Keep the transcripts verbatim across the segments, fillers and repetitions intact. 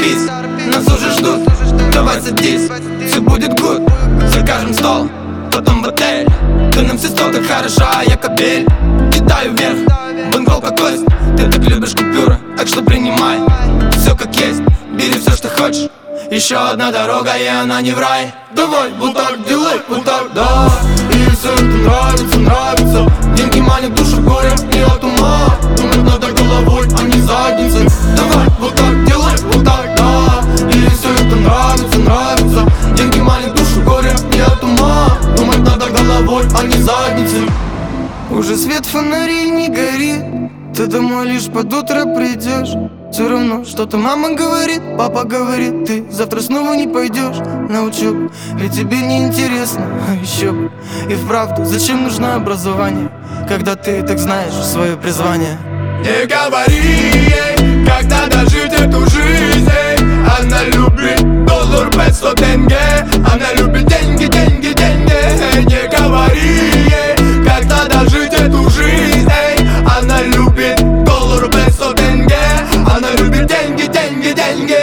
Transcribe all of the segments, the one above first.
торопись, нас уже ждут. Давай садись, все будет гуд. Закажем стол, потом в отель. Ты нам все стол, так хороша, я кабель. Кидаю вверх, банколка кость. Ты так любишь купюры, так что принимай все как есть, бери все, что хочешь. Еще одна дорога, и она не в рай. Давай, вот так делай, вот так, да. И все это нравится, нравится. Деньги манят душу горем, не от ума. Думать надо головой, а не задницей. Давай, вот так делай, вот так, да. И все это нравится, нравится. Деньги манят душу горем, не от ума. Думать надо головой, а не задницей. Уже свет фонарей не горит, ты домой лишь под утро придешь. Все равно что-то мама говорит, папа говорит, ты завтра снова не пойдешь на учебу, ведь тебе не интересно, а еще бы. И вправду, зачем нужно образование, когда ты так знаешь свое призвание? Не говори ей, как надо жить эту жизнь. Она любит доллар пятьсот тенге. Она любит деньги, деньги, деньги. Не говори ей, как надо жить эту жизнь. Она любит доллар пятьсот тенге. Она любит деньги, деньги, деньги.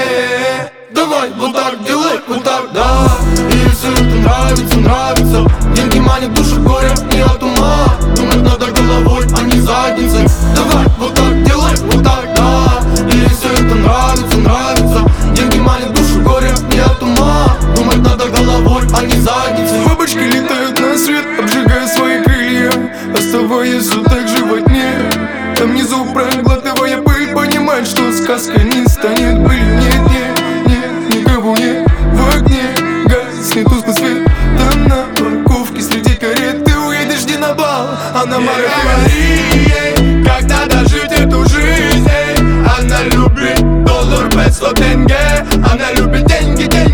Давай, вот так делай, вот так, да. И все это нравится, нравится. Деньги манят душу горем, не от ума. Думать надо головой, а не задницей. Давай, вот так делай, вот так, да. И все это нравится, нравится. Деньги манят душу горем, не от ума. Думать надо головой, а не задницей. Бабочки летают на свет, обжигая свои крылья, оставаясь все так же во тьме. Там внизу, проглатывая пыль, понимать, что сказка не станет былью. Нет, нет, нет, никого нет в окне, гаснет тусклый свет. Там на парковке среди карет ты уедешь не на бал, а на маркет. Не говори ей, как надо жить эту жизнь. Она любит доллар пятьсот тенге. Она любит деньги, деньги.